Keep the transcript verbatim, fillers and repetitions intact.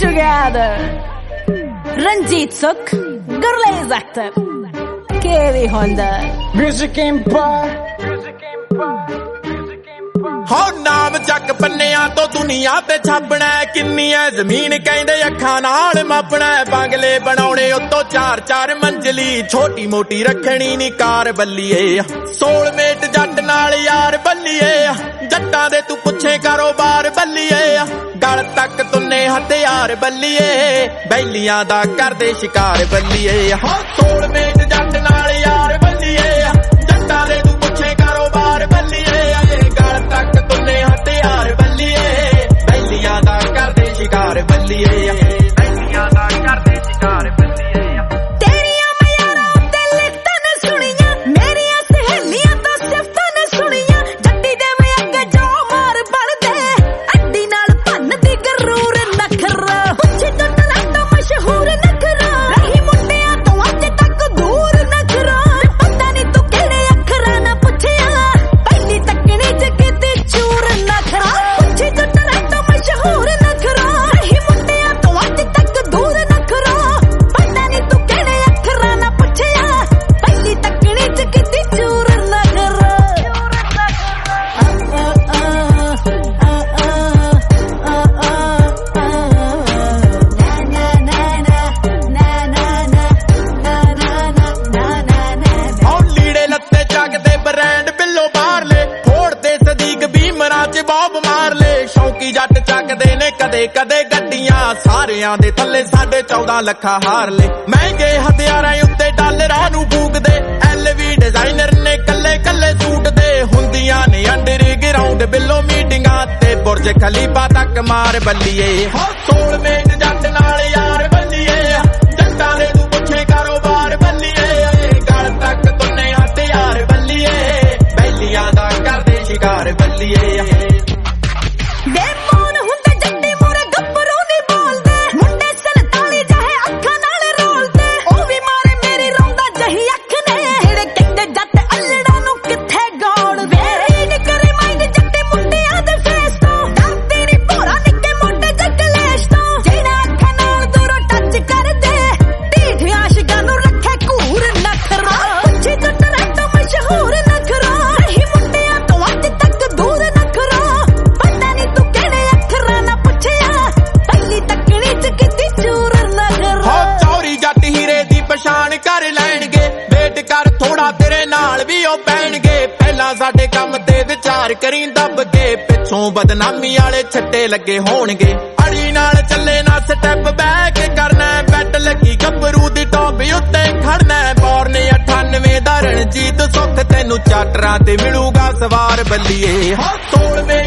together. Ranjit Sukh, Gurlez Akhtar, K V Honda, Music Empire. हो नाम चक पन्निया तो दुनिया ते छापना किन्नी है जमीन कहंदे अखां नाल मापना बंगले बनाउणे उत्तों चार चार मंजिली छोटी मोटी रखनी नी कार बल्लीए सोलमेट जट नाल यार बल्लीए जट्टां दे तू पुछे कारोबार बल्लीए गल तक तुन्ने हथियार बल्लीए बैलियां दा करदे शिकार बल्लीए हो सोलमेट जट नाल यार बल्लीए जट्टां दे तू पुछे कारोबार बल्लीए गल तक तुन्ने हथियार बल्लीए बैलियां दा करदे शिकार बल्लीए बैलियां दा करदे शिकार बल्लीए तेरियां मयारां ते लिखतां ने सुणियां मेरियां सहेलियां तो सिफतां ने सुणियां जट्टी दे वे अगे जो मार बलदे अड्डी नाल भन्न दी गरूर नखरा पुछी जट लाडो मशहूर नखरा रही मुंडियां तो अज तक दूर नखरा पता नहीं तू किहड़े अखरां ना पुछिया पहली तकनी च किते चूर नखरा पुछी जट लाडो मशहूर नखरा रही मुंडियां तो अज तक दूर नखरा पता नहीं तू किहड़े अखरां ना पुछिया पहली तकनी च किते चूर नखरा ਹੁਣ ਲੀੜੇ ਲੱਤੇ ਚੱਕਦੇ ਬ੍ਰਾਂਡ ਬਿੱਲੋ ਬਾਹਰ ਲੈ ਫੋੜਦੇ ਸਦੀਕ ਬੀਮਰਾਂ ਚ ਬੌਬ ਮਾਰ ਲੈ ਸ਼ੌਂਕੀ ਜੱਟ ਚੱਕਦੇ ਨੇ ਕਦੇ ਕਦੇ ਗੱਡੀਆਂ ਸਾਰਿਆਂ ਦੇ ਥੱਲੇ ਸਾਢੇ ਚੌਦਾਂ ਲੱਖਾਂ ਹਾਰ ਲੈ ਮਹਿੰਗੇ ਹਥਿਆਰਾਂ ਉੱਤੇ ਡਾਲਰਾਂ ਨੂੰ ਫੂਕਦੇ ਐਲਵੀ ਡਿਜ਼ਾਈਨਰ ਨੇ ਕੱਲੇ ਕੱਲੇ ਸੂਟ ਦੇ ਹੁੰਦੀਆਂ ਨੇ ਅੰਡਰ ਗਰਾਊਂਡ ਬਿੱਲੋ ਮੀਟਿੰਗਾਂ ਤੇ ਬੁਰਜ ਖਲੀਫਾ ਤੱਕ ਮਾਰ ਬੱਲੀਏ ਹੋ ਸੋਲਮੇਟ ਜੱਟ ਨਾਲ ਯਾਰ ਬੱਲੀਏ ਜੱਟਾਂ ਦੇ ਤੂੰ ਪੁੱਛੇ ਕਾਰੋਬਾਰ ਬੱਲੀਏ ਗਲ ਤੱਕ ਤੁੰਨੇ ਹਥਿਆਰ ਬੱਲੀਏ ਬੈਲੀਆਂ ਦਾ ਕਰਦੇ ਸ਼ਿਕਾਰ ਬੱਲੀਏ ਦੇ ਮੌਨ ਹੁੰਦੇ ਜੱਟੀ ਮੋਰੇ ਗੱਭਰੂ ਨਹੀਂ ਬੋਲਦੇ ਮੁੰਡੇ ਸੰਤਾਲੀ ਜਾਹੇ ਅੱਖਾਂ ਨਾਲ ਰੋਲਦੇ ਉਹ ਵੀ ਮਾਰੇ ਮੇਰੀ ਰੋਂਦਾ ਜਹੀ ਅੱਖ ਨੇ ਜਿਹੜੇ ਕਹਿੰਦੇ ਜੱਟ ਅਲੜਾ ਨੂੰ ਕਿੱਥੇ ਗਾਉਣ ਵੇਰੀ ਨੀ ਕਰੇ ਮਾਈਂਡ ਜੱਟੇ ਮੁੰਡਿਆਂ ਦੇ ਫੇਸ ਤੋਂ ਡਰਦੇ ਨੀ ਭੋਰਾ ਨਿੱਕੇ ਮੋਟੇ ਜਗਲੇਸ਼ ਤੋਂ ਜਿਹੜਾ ਅੱਖਾਂ ਨਾਲ ਦੂਰੋਂ ਟੱਚ ਕਰਦੇ ਢੀਠ ਆਸ਼ਿਕਾਂ ਨੂੰ ਰੱਖੇ ਘੂਰ ਨਖਰਾ ਪੁੱਛੀ ਜੱਟ ਰੱਟੋ ਮਸ਼ਹੂਰ ਨਖਰਾ ਰਹੀ ਮੁੰਡਿਆਂ ਤੋਂ ਅੱਜ ਤੱਕ ਦੂਰ ਨਖਰਾ ਪਤਾ ਨੀ ਤੂੰ ਕਿਹੜੇ ਅੱਖਰਾਂ ਨਾ ਪੁੱਛਿਆ ਪਹਿਲੀ ਤੱਕਣੀ ਚ ਕਿਤੇ ਚੂਰ ਨਖਰਾ ਹੋ ਚੌਰੀ ਜੱਟ ਹੀਰੇ ਦੀ ਪਛਾਣ ਕਰ ਲੈਣਗੇ ਵੇਟ ਕਰ ਥੋੜਾ ਤੇਰੇ ਨਾਲ ਵੀ ਉਹ ਪੈਣਗੇ ਪਹਿਲਾਂ ਸਾਡੇ ਕੰਮ ਤੇ ਵਿਚਾਰ ਕਰੀ ਦੱਬ ਕੇ ਪਿੱਛੋਂ ਬਦਨਾਮੀ ਵਾਲੇ ਛੱਟੇ ਲੱਗੇ ਹੋਣਗੇ ਅੜੀ ਨਾਲ ਚੱਲੇ ਨਾ ਸਟੈਪ ਬੈਕ ਕਰਨਾ ਬੈਟ ਲੱਗੀ ਗੱਭਰੂ ਦੀ ਟੌਪ ਉੱਤੇ ਖੜਨਾ ਬੌਰਨ ਅਠਾਨਵੇਂ ਦਾ ਰਣਜੀਤ ਸੁੱਖ ਤੈਨੂੰ ਚਾਟਰਾਂ ਤੇ ਮਿਲੂਗਾ ਸਵਾਰ ਬੱਲੀਏ ਹੋ ਸੋਲਵੇਂ